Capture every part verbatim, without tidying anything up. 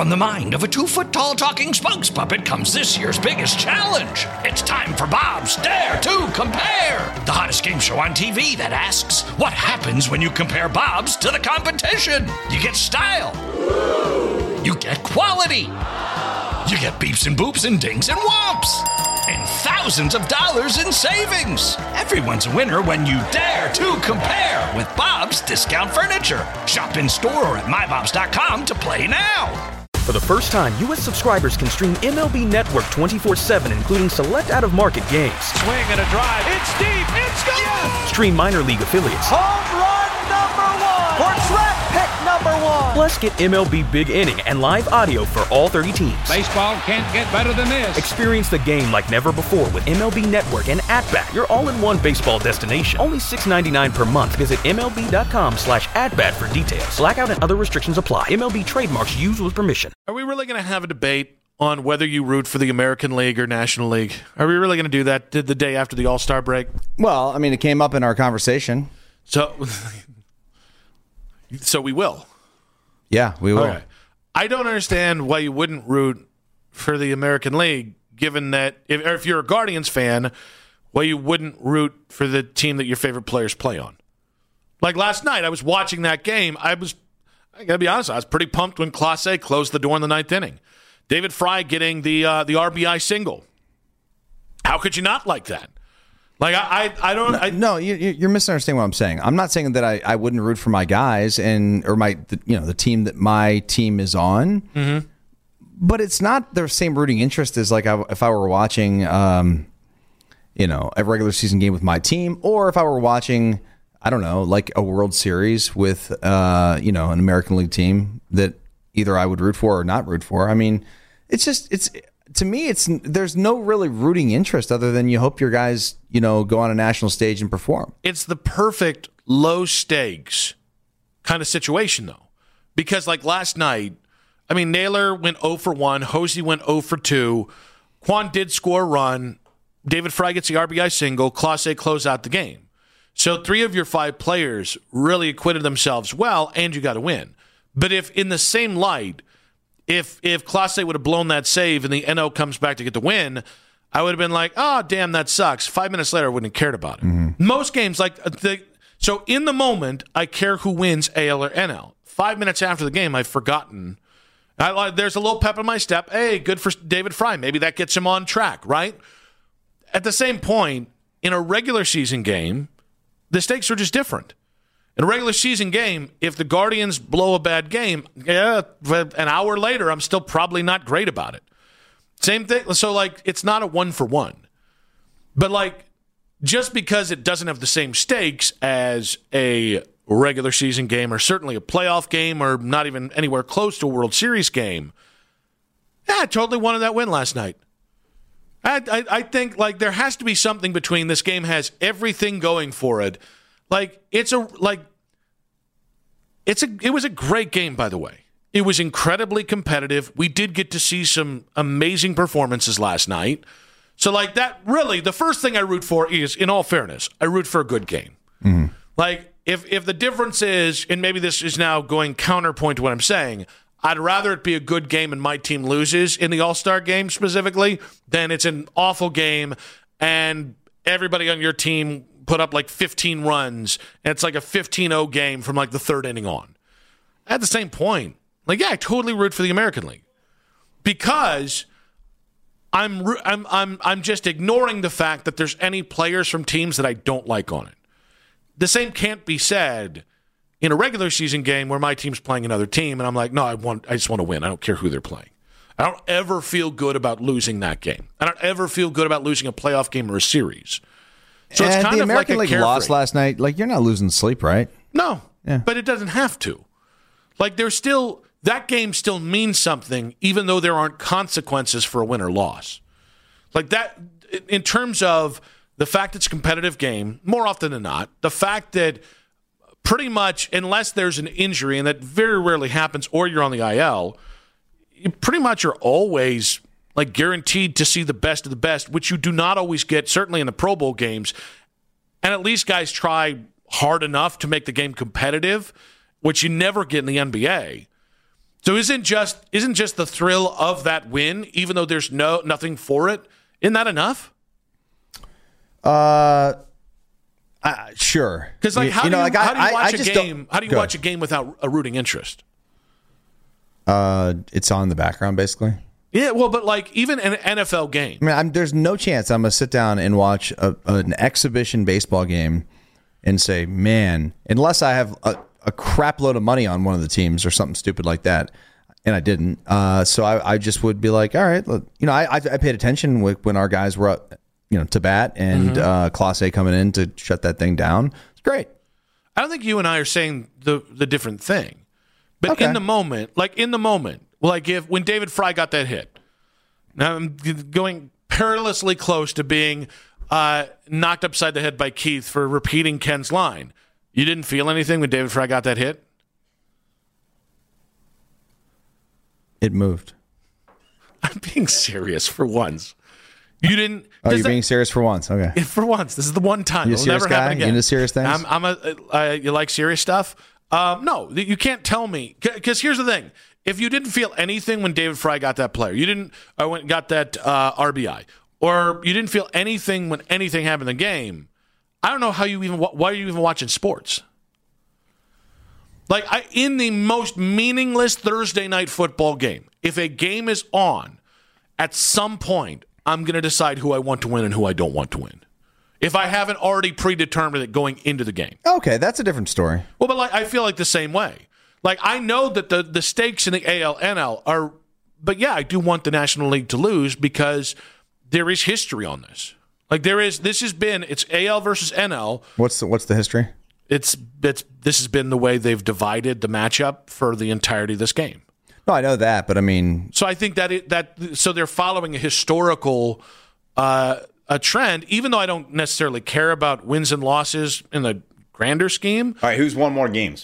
From the mind of a two-foot-tall talking spokes puppet comes this year's biggest challenge. It's time for Bob's Dare to Compare, the hottest game show on T V that asks, what happens when you compare Bobs to the competition? You get style. You get quality. You get beeps and boops and dings and whomps. And thousands of dollars in savings. Everyone's a winner when you dare to compare with Bob's Discount Furniture. Shop in store or at my bobs dot com to play now. For the first time, U S subscribers can stream M L B Network twenty-four seven, including select out-of-market games. Swing and a drive. It's deep. It's gone. Yes! Stream minor league affiliates. Home run number one. Or draft pick number one. Plus, get M L B Big Inning and live audio for all thirty teams. Baseball can't get better than this. Experience the game like never before with M L B Network and At-Bat, your all-in-one baseball destination. Only six dollars and ninety-nine cents per month. Visit M L B dot com slash at-bat for details. Blackout and other restrictions apply. M L B trademarks used with permission. Are we really going to have a debate on whether you root for the American League or National League? Are we really going to do that the day after the All-Star break? Well, I mean, it came up in our conversation. So, so we will. Yeah, we will. Okay. I don't understand why you wouldn't root for the American League, given that if, or if you're a Guardians fan, why you wouldn't root for the team that your favorite players play on. Like last night, I was watching that game. I was, I got to be honest, I was pretty pumped when Clase closed the door in the ninth inning. David Fry getting the uh, the R B I single. How could you not like that? Like I, I, I don't. I, no, you, you're misunderstanding what I'm saying. I'm not saying that I, I wouldn't root for my guys and or my the, you know the team that my team is on. Mm-hmm. But it's not the same rooting interest as like I, if I were watching, um, you know, a regular season game with my team, or if I were watching, I don't know, like a World Series with, uh, you know, an American League team that either I would root for or not root for. I mean, it's just it's. To me, it's there's no really rooting interest other than you hope your guys, you know, go on a national stage and perform. It's the perfect low stakes kind of situation, though, because like last night, I mean, Naylor went zero for one, Hosey went zero for two, Quan did score a run, David Fry gets the R B I single, Clase closed out the game. So three of your five players really acquitted themselves well, and you got to win. But if in the same light, If if Clase would have blown that save and the N O comes back to get the win, I would have been like, oh, damn, that sucks. Five minutes later, I wouldn't have cared about it. Mm-hmm. Most games, like, the, so in the moment, I care who wins A L or N L. Five minutes after the game, I've forgotten. I, there's a little pep in my step. Hey, good for David Fry. Maybe that gets him on track, right? At the same point, in a regular season game, the stakes are just different. In a regular season game, if the Guardians blow a bad game, yeah, an hour later, I'm still probably not great about it. Same thing. So, like, it's not a one for one. But, like, just because it doesn't have the same stakes as a regular season game or certainly a playoff game or not even anywhere close to a World Series game, yeah, I totally wanted that win last night. I, I, I think, like, there has to be something between this game has everything going for it. Like, it's a, like, it's a, it was a great game, by the way. It was incredibly competitive. We did get to see some amazing performances last night. So, like, that really, the first thing I root for is, in all fairness, I root for a good game. Mm-hmm. Like, if, if the difference is, and maybe this is now going counterpoint to what I'm saying, I'd rather it be a good game and my team loses in the All-Star game specifically than it's an awful game and everybody on your team put up like fifteen runs, and it's like a fifteen oh game from like the third inning on. At the same point, like, yeah, I totally root for the American League because I'm I'm I'm I'm just ignoring the fact that there's any players from teams that I don't like on it. The same can't be said in a regular season game where my team's playing another team, and I'm like, no, I want I just want to win. I don't care who they're playing. I don't ever feel good about losing that game. I don't ever feel good about losing a playoff game or a series. So it's and kind the of American like a League lost last night. Like, you're not losing sleep, right? No, yeah. But it doesn't have to. Like, there's still that game still means something, even though there aren't consequences for a win or loss. Like that, in terms of the fact it's a competitive game, more often than not, the fact that pretty much, unless there's an injury, and that very rarely happens, or you're on the I L, you pretty much are always like guaranteed to see the best of the best, which you do not always get, certainly in the Pro Bowl games. And at least guys try hard enough to make the game competitive, which you never get in the N B A. So isn't just isn't just the thrill of that win, even though there's no nothing for it, isn't that enough? Uh, uh sure. Because like, how, you, do, you, like, how I, do you watch I, I a game? How do you go watch ahead. a game without a rooting interest? Uh, it's on in the background, basically. Yeah, well, but like even an N F L game. I mean, I'm, there's no chance I'm gonna sit down and watch a, an exhibition baseball game and say, "Man," unless I have a, a crap load of money on one of the teams or something stupid like that. And I didn't. Uh, so I, I just would be like, all right, look, you know, I, I I paid attention when our guys were up, you know, to bat and mm-hmm. uh, Clase coming in to shut that thing down. It's great. I don't think you and I are saying the the different thing, but okay. in the moment, like in the moment, like if when David Fry got that hit, now I'm going perilously close to being uh, knocked upside the head by Keith for repeating Ken's line. You didn't feel anything when David Fry got that hit? It moved. I'm being serious for once. You didn't. Oh, you're that, being serious for once. Okay. For once, this is the one time. You a It'll serious never guy? happen again. You into serious things? I'm, I'm a. Uh, you like serious stuff? Um, no, you can't tell me. Because here's the thing: if you didn't feel anything when David Fry got that player, you didn't. I went got that uh, R B I, or you didn't feel anything when anything happened in the game. I don't know how you even. Why are you even watching sports? Like I, in the most meaningless Thursday night football game, if a game is on, at some point, I'm going to decide who I want to win and who I don't want to win. If I haven't already predetermined it going into the game. Okay, that's a different story. Well, but like I feel like the same way. Like I know that the, the stakes in the A L N L are, but yeah, I do want the National League to lose because there is history on this. Like there is, this has been, it's A L versus N L. What's the, what's the history? It's it's this has been the way they've divided the matchup for the entirety of this game. No, I know that, but I mean, so I think that it, that so they're following a historical uh, a trend, even though I don't necessarily care about wins and losses in the grander scheme. All right, who's won more games?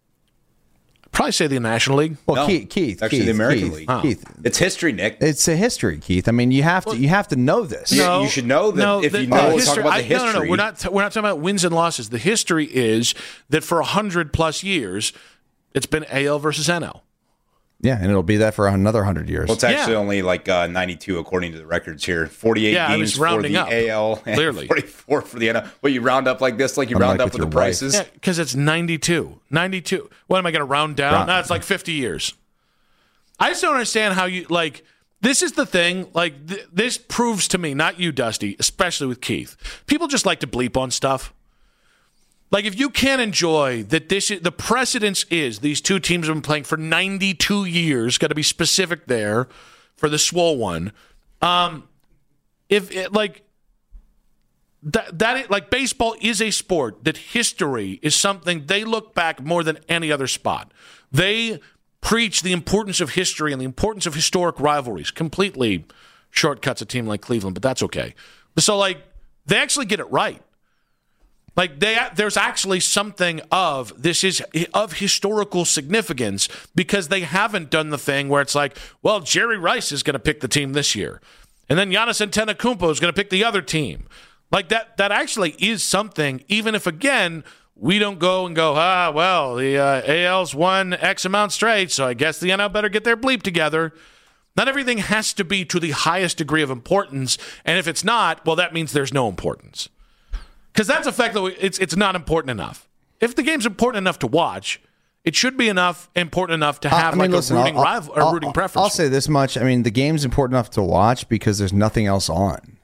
I'd probably say the National League. Well, no, Keith, Keith, actually Keith, the American Keith, League. Oh. Keith, it's history, Nick. It's a history, Keith. I mean, you have to well, you have to know this. Yeah, no, you should know that. No, if the, you know, uh, let's talk about the I, history. No, no, no. We're not. We're not talking about wins and losses. The history is that for a hundred plus years, it's been A L versus N L. Yeah, and it'll be that for another hundred years. Well, it's actually yeah. only like uh, ninety-two according to the records here. forty-eight yeah, games for the up, A L, and clearly. forty-four for the N L. Well, you round up like this, like you I'm round like up with with the your prices. Yeah, because it's ninety-two. ninety-two. What am I going to round down? Round. No, it's like fifty years. I just don't understand how you like. This is the thing. Like th- this proves to me, not you, Dusty, especially with Keith. People just like to bleep on stuff. Like if you can't enjoy that, this is, the precedence is these two teams have been playing for ninety-two years. Got to be specific there for the Swole one. Um, if it, like that that like baseball is a sport that history is something they look back more than any other spot. They preach the importance of history and the importance of historic rivalries. Completely shortcuts a team like Cleveland, but that's okay. So like they actually get it right. Like they, there's actually something of this is of historical significance because they haven't done the thing where it's like, well, Jerry Rice is going to pick the team this year, and then Giannis Antetokounmpo is going to pick the other team. Like that, that actually is something. Even if again we don't go and go, ah, well, the uh, A L's won X amount straight, so I guess the N L better get their bleep together. Not everything has to be to the highest degree of importance, and if it's not, well, that means there's no importance. Because that's effectively, it's it's not important enough. If the game's important enough to watch, it should be enough important enough to have I mean, like listen, a rooting I'll, rival or I'll, rooting I'll, preference. I'll say this much: I mean, the game's important enough to watch because there's nothing else on.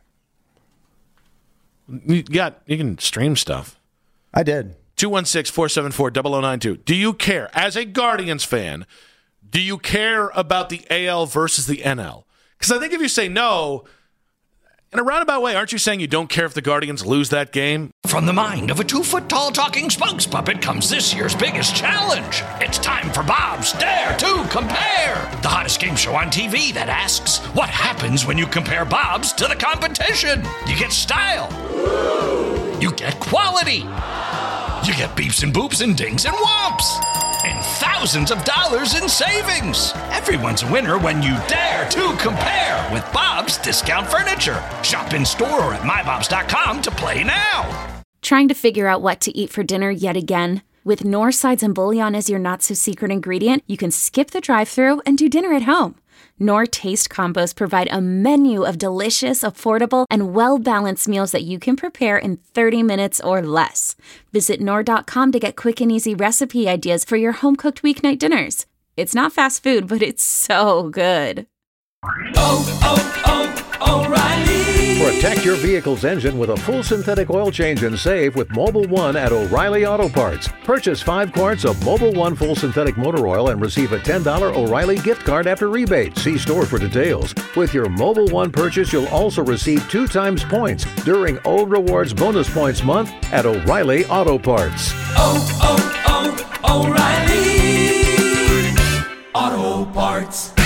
You got you can stream stuff. I did. two one six, four seven four, zero zero nine two. Do you care as a Guardians fan? Do you care about the A L versus the N L? Because I think if you say no, in a roundabout way, aren't you saying you don't care if the Guardians lose that game? From the mind of a two-foot-tall talking spokes puppet comes this year's biggest challenge. It's time for Bob's Dare to Compare, the hottest game show on T V that asks, what happens when you compare Bob's to the competition? You get style. You get quality. You get beeps and boops and dings and whomps. And thousands of dollars in savings. Everyone's a winner when you dare to compare with Bob's Discount Furniture. Shop in store or at my bobs dot com to play now. Trying to figure out what to eat for dinner yet again? With Knorr sides and bouillon as your not-so-secret ingredient, you can skip the drive-thru and do dinner at home. Knorr Taste Combos provide a menu of delicious, affordable, and well-balanced meals that you can prepare in thirty minutes or less. Visit Knorr dot com to get quick and easy recipe ideas for your home-cooked weeknight dinners. It's not fast food, but it's so good. Oh, oh, oh, O'Reilly! Protect your vehicle's engine with a full synthetic oil change and save with Mobil one at O'Reilly Auto Parts. Purchase five quarts of Mobil one full synthetic motor oil and receive a ten dollars O'Reilly gift card after rebate. See store for details. With your Mobil one purchase, you'll also receive two times points during O Rewards Bonus Points Month at O'Reilly Auto Parts. Oh, oh, oh, O'Reilly Auto Parts.